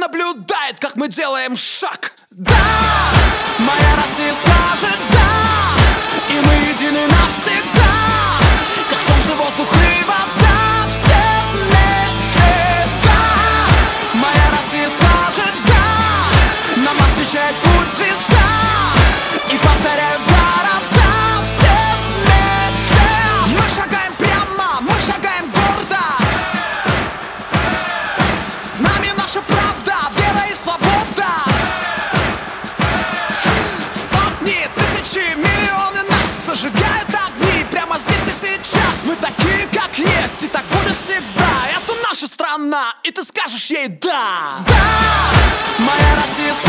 наблюдает, как мы делаем шаг. Да, моя Россия скажет да, и мы едины навсегда, как солнце, воздух и вода, все вместе. Да, моя Россия скажет да, нам освещает путь звезда, и повторяют города все вместе. Мы шагаем прямо, мы шагаем гордо, с нами наша правда, вера и свобода. Сотни, тысячи, миллионы нас зажигают огни прямо здесь и сейчас. Мы такие, как есть, и так будет всегда. Это наша страна, и ты скажешь ей да. Да, моя Россия.